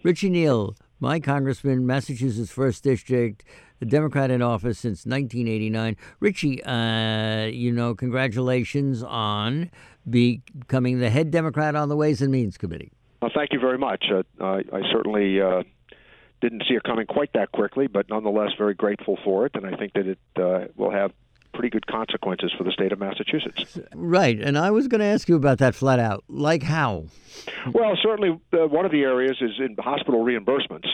Richie Neal, my congressman, Massachusetts 1st District, a Democrat in office since 1989. Richie, congratulations on becoming the head Democrat on the Ways and Means Committee. Well, thank you very much. I certainly didn't see it coming quite that quickly, but nonetheless very grateful for it, and I think that it will have pretty good consequences for the state of Massachusetts. Right, and I was going to ask you about that flat out. Like how? Well, certainly one of the areas is in hospital reimbursements,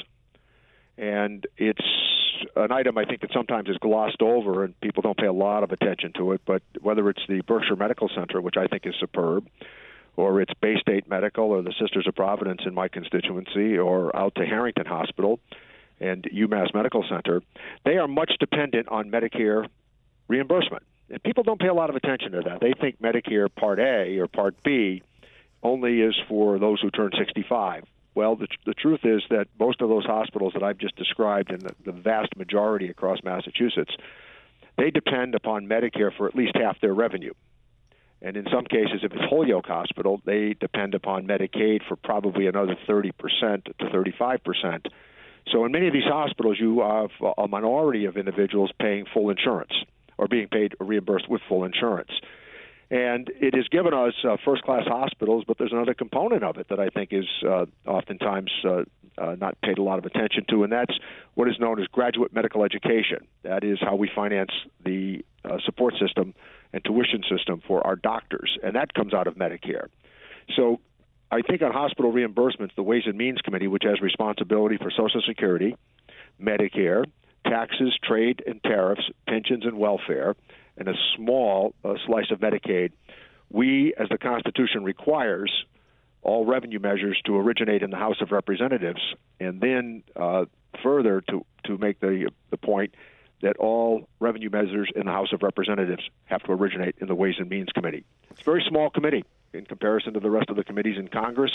and it's an item I think that sometimes is glossed over and people don't pay a lot of attention to it, but whether it's the Berkshire Medical Center, which I think is superb, or it's Bay State Medical or the Sisters of Providence in my constituency, or out to Harrington Hospital and UMass Medical Center, they are much dependent on Medicare reimbursement. And people don't pay a lot of attention to that. They think Medicare Part A or Part B only is for those who turn 65. Well, the truth is that most of those hospitals that I've just described, and the vast majority across Massachusetts, they depend upon Medicare for at least half their revenue. And in some cases, if it's Holyoke Hospital, they depend upon Medicaid for probably another 30% to 35%. So in many of these hospitals, you have a minority of individuals paying full insurance or being paid or reimbursed with full insurance. And it has given us first-class hospitals, but there's another component of it that I think is oftentimes not paid a lot of attention to, and that's what is known as graduate medical education. That is how we finance the support system and tuition system for our doctors, and that comes out of Medicare. So I think on hospital reimbursements, the Ways and Means Committee, which has responsibility for Social Security, Medicare, taxes, trade and tariffs, pensions and welfare, and a small slice of Medicaid, we, as the Constitution requires, all revenue measures to originate in the House of Representatives, and then further to make the point that all revenue measures in the House of Representatives have to originate in the Ways and Means Committee. It's a very small committee in comparison to the rest of the committees in Congress,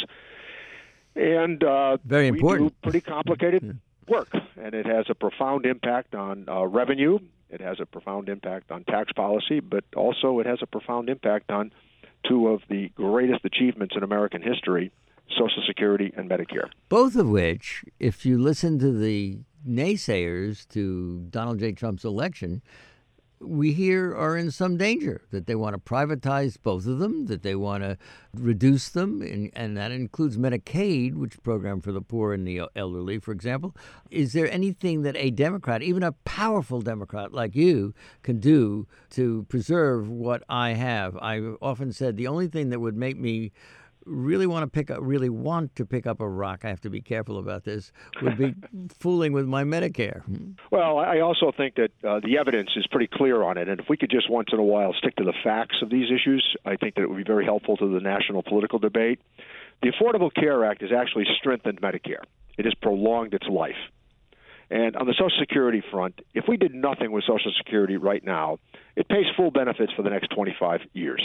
and very important. We do pretty complicated work, and it has a profound impact on revenue. It has a profound impact on tax policy, but also it has a profound impact on two of the greatest achievements in American history, Social Security and Medicare. Both of which, if you listen to the naysayers to Donald J. Trump's election, we hear are in some danger, that they want to privatize both of them, that they want to reduce them, and that includes Medicaid, which program for the poor and the elderly, for example. Is there anything that a Democrat, even a powerful Democrat like you, can do to preserve what I have? I often said the only thing that would make me really want to pick up a rock, I have to be careful about this, would be fooling with my Medicare. Well, I also think that the evidence is pretty clear on it, and if we could just once in a while stick to the facts of these issues, I think that it would be very helpful to the national political debate. The Affordable Care Act has actually strengthened Medicare. It has prolonged its life. And on the Social Security front, if we did nothing with Social Security right now, it pays full benefits for the next 25 years.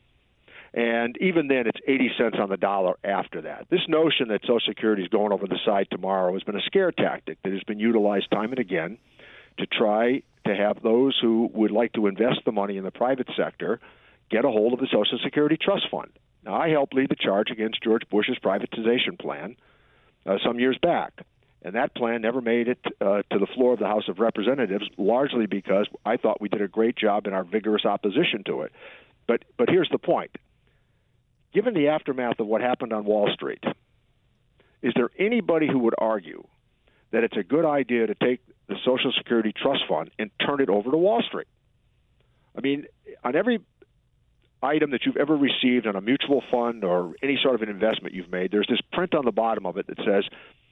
And even then, it's 80 cents on the dollar after that. This notion that Social Security is going over the side tomorrow has been a scare tactic that has been utilized time and again to try to have those who would like to invest the money in the private sector get a hold of the Social Security Trust Fund. Now, I helped lead the charge against George Bush's privatization plan some years back. And that plan never made it to the floor of the House of Representatives, largely because I thought we did a great job in our vigorous opposition to it. But here's the point. Given the aftermath of what happened on Wall Street, is there anybody who would argue that it's a good idea to take the Social Security Trust Fund and turn it over to Wall Street? I mean, on every item that you've ever received on a mutual fund or any sort of an investment you've made, there's this print on the bottom of it that says,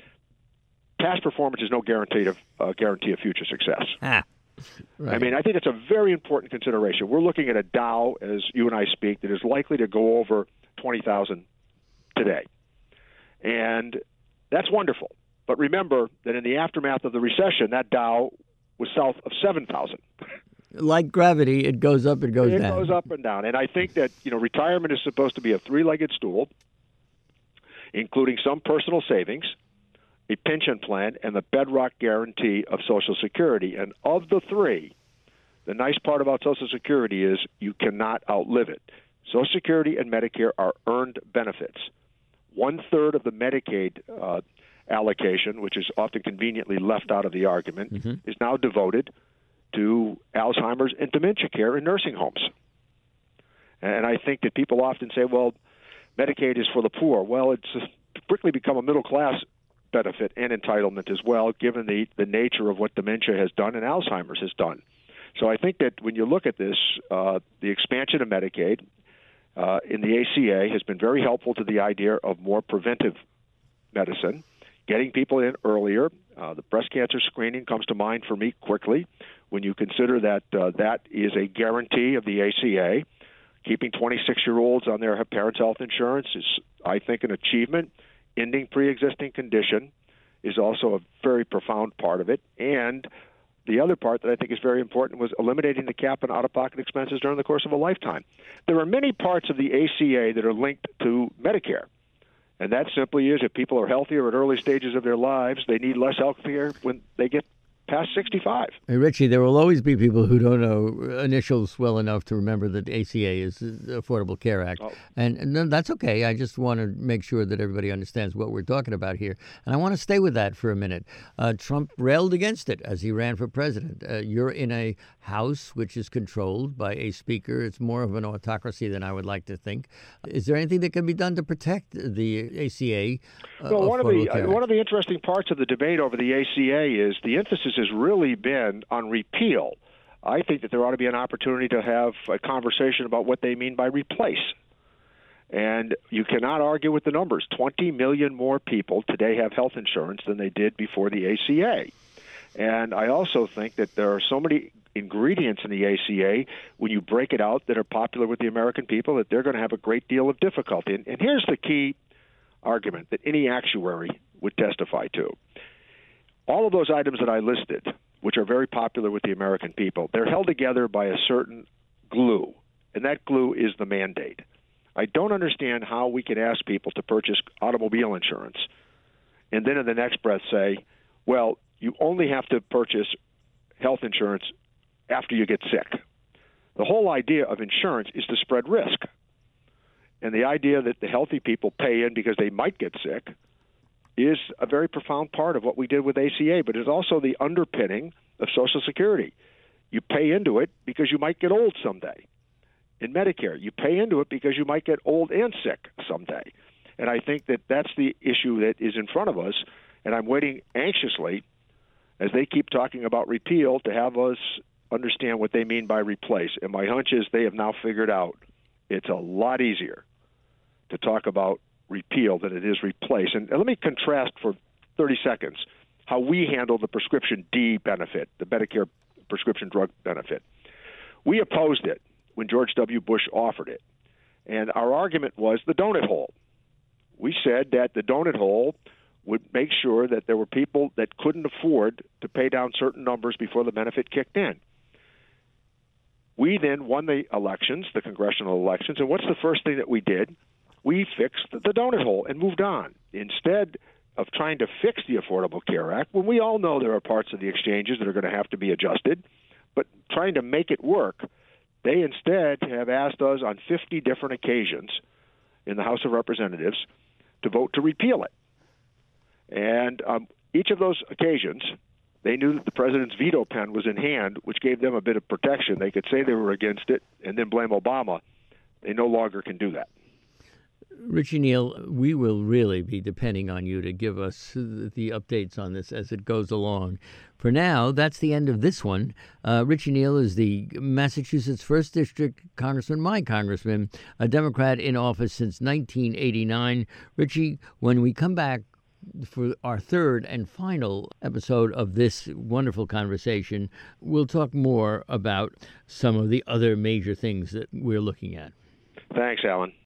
past performance is no guarantee of future success. Right. I mean, I think it's a very important consideration. We're looking at a Dow, as you and I speak, that is likely to go over 20,000 today. And that's wonderful. But remember that in the aftermath of the recession, that Dow was south of 7,000. Like gravity, it goes up and goes down. It goes up and down. And I think that, retirement is supposed to be a three-legged stool, including some personal savings, a pension plan, and the bedrock guarantee of Social Security. And of the three, the nice part about Social Security is you cannot outlive it. Social Security and Medicare are earned benefits. 1/3 of the Medicaid allocation, which is often conveniently left out of the argument, is now devoted to Alzheimer's and dementia care in nursing homes. And I think that people often say, well, Medicaid is for the poor. Well, it's quickly become a middle-class benefit and entitlement as well, given the nature of what dementia has done and Alzheimer's has done. So I think that when you look at this, the expansion of Medicaid in the ACA has been very helpful to the idea of more preventive medicine, getting people in earlier. The breast cancer screening comes to mind for me quickly when you consider that that is a guarantee of the ACA. Keeping 26-year-olds on their parents' health insurance is, I think, an achievement. Ending pre-existing condition is also a very profound part of it. And the other part that I think is very important was eliminating the cap on out-of-pocket expenses during the course of a lifetime. There are many parts of the ACA that are linked to Medicare. And that simply is if people are healthier at early stages of their lives, they need less health care when they get past 65. Hey, Richie, there will always be people who don't know initials well enough to remember that ACA is the Affordable Care Act. Oh. And that's okay. I just want to make sure that everybody understands what we're talking about here. And I want to stay with that for a minute. Trump railed against it as he ran for president. You're in a House which is controlled by a speaker. It's more of an autocracy than I would like to think. Is there anything that can be done to protect the ACA? Well, one of the interesting parts of the debate over the ACA is the emphasis has really been on repeal. I think that there ought to be an opportunity to have a conversation about what they mean by replace. And you cannot argue with the numbers. 20 million more people today have health insurance than they did before the ACA. And I also think that there are so many ingredients in the ACA, when you break it out, that are popular with the American people, that they're going to have a great deal of difficulty. And here's the key argument that any actuary would testify to. All of those items that I listed, which are very popular with the American people, they're held together by a certain glue, and that glue is the mandate. I don't understand how we can ask people to purchase automobile insurance and then in the next breath say, well, you only have to purchase health insurance after you get sick. The whole idea of insurance is to spread risk. And the idea that the healthy people pay in because they might get sick is a very profound part of what we did with ACA, but it's also the underpinning of Social Security. You pay into it because you might get old someday. In Medicare, you pay into it because you might get old and sick someday. And I think that that's the issue that is in front of us, and I'm waiting anxiously as they keep talking about repeal to have us understand what they mean by replace. And my hunch is they have now figured out it's a lot easier to talk about repeal than it is replace. And let me contrast for 30 seconds how we handle the prescription D benefit, the Medicare prescription drug benefit. We opposed it when George W. Bush offered it. And our argument was the donut hole. We said that the donut hole would make sure that there were people that couldn't afford to pay down certain numbers before the benefit kicked in. We then won the elections, the congressional elections, and what's the first thing that we did? We fixed the donut hole and moved on. Instead of trying to fix the Affordable Care Act, when we all know there are parts of the exchanges that are going to have to be adjusted, but trying to make it work, they instead have asked us on 50 different occasions in the House of Representatives to vote to repeal it. And each of those occasions, they knew that the president's veto pen was in hand, which gave them a bit of protection. They could say they were against it and then blame Obama. They no longer can do that. Richie Neal, we will really be depending on you to give us the updates on this as it goes along. For now, that's the end of this one. Richie Neal is the Massachusetts 1st District Congressman, my congressman, a Democrat in office since 1989. Richie, when we come back for our third and final episode of this wonderful conversation, we'll talk more about some of the other major things that we're looking at. Thanks, Alan.